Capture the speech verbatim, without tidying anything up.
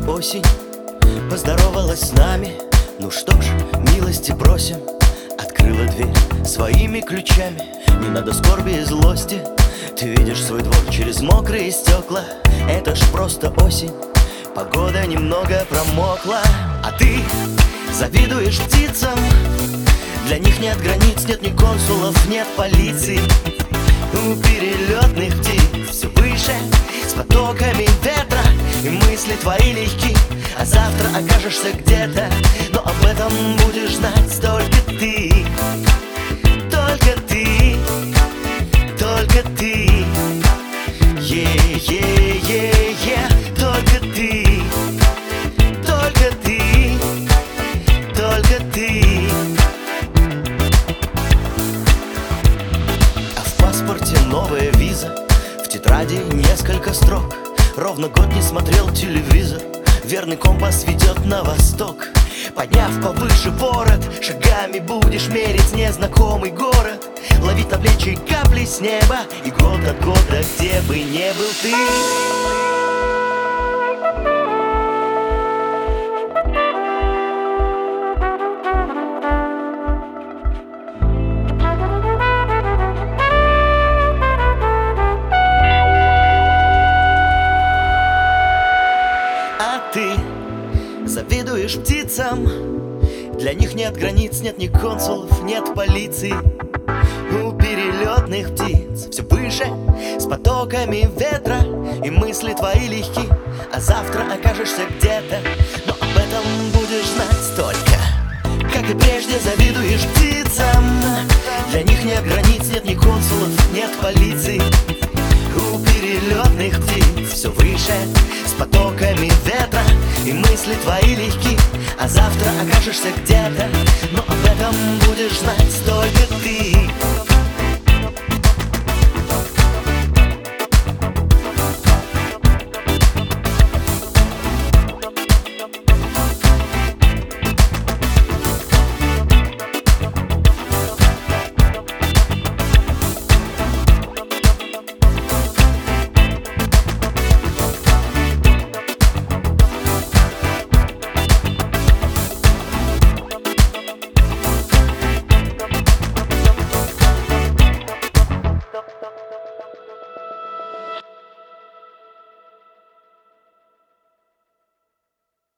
Осень поздоровалась с нами. Ну что ж, милости просим. Открыла дверь своими ключами. Не надо скорби и злости. Ты видишь свой двор через мокрые стекла. Это ж просто осень. Погода немного промокла. А ты завидуешь птицам. Для них нет границ, нет ни консулов, нет полиции. У перелетных птиц все выше, с потоками ветра. И мысли твои легки, а завтра окажешься где-то. Но об этом будешь знать только ты. Только ты, только ты. Е-е-е-е, только ты. Только ты, только ты. А в паспорте новая виза, в тетради несколько строк. Ровно год не смотрел телевизор. Верный компас ведет на восток. Подняв повыше ворот, шагами будешь мерить незнакомый город. Ловить на плечи капли с неба. И год от года, где бы не был ты. Ты завидуешь птицам. Для них нет границ, нет ни консулов, нет полиции. У перелетных птиц все выше, с потоками ветра. И мысли твои легки, а завтра окажешься где-то. Но об этом будешь знать столько. Как и прежде завидуешь птицам. Для них нет границ, нет ни консулов, нет полиции. У перелетных птиц все выше, с потоками ветра. И мысли твои легки, а завтра окажешься где-то. Но об этом будешь знать столько.